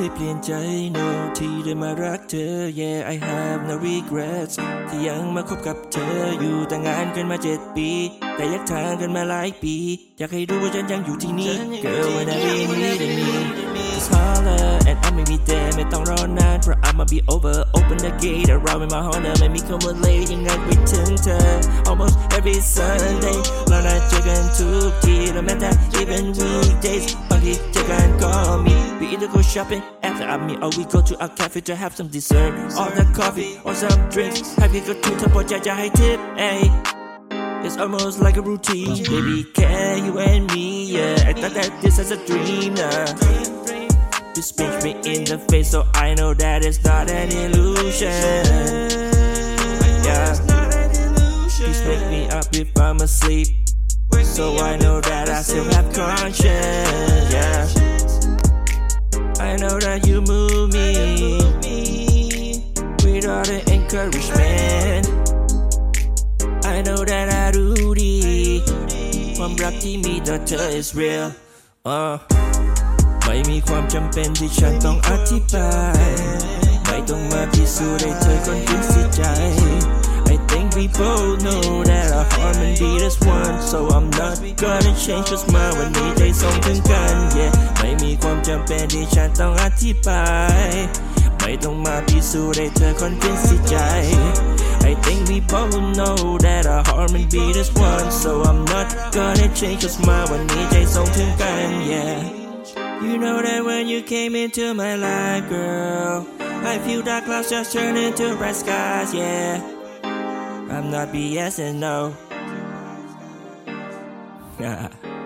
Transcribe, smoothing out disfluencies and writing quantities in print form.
ยเปลี่ยนใจ no ที่ได้มารักเธอ yeah I have no regrets ที่ยังมาคบกับเธออยู่แต่งงานกันมา7 ปีแต่แยกทางกันมาหลายปีอยากให้รู้ว่าฉันยังอยู่ที่นี่ girl whenever you need me just holler and I'ma be there ไม่ต้องรอนานเพราะ I'ma be over open the gate around with my honor ไม่มีคำว่า late ยังไงไปถึงเธอ almost every Sunday เรานัดเจอกันทุกทีแล้วแม้แต่ even weekdays บางทีเจอกันก็มี we either go shopping after I meet or we go to a cafe to have some dessert or the coffee or some drinks ให้พี่ก็ทุกเธอพอใจจะให้ทิปIt's almost like a routine Baby, can you and me, yeah I thought that this is a dream, You pinch me in the face so I know that it's not an illusion Yeah Please wake me up if I'm asleep So I know that I still have conscience, yeah I know that you move me Without the encouragement I know that I รู้ดีความรักที่มีต่อเธอ is real ไม่มีความจำเป็นที่ฉันต้องอธิบายไม่ต้องมาพิสูจน์ให้เธอคนคิดสิใจ I think we both know that our heart can be this one So I'm not gonna change just มาวันนี้ใจส่งถึงกัน yeah ไม่มีความจำเป็นที่ฉันต้องอธิบายไม่ต้องมาพิสูจน์ให้เธอคนคิดสิใจI think we both know that our heart can be this one So I'm not gonna change cause มาวันนี้ใจส่งถึงกัน yeah You know that when you came into my life girl I feel dark clouds just turn into bright skies yeah I'm not BSing no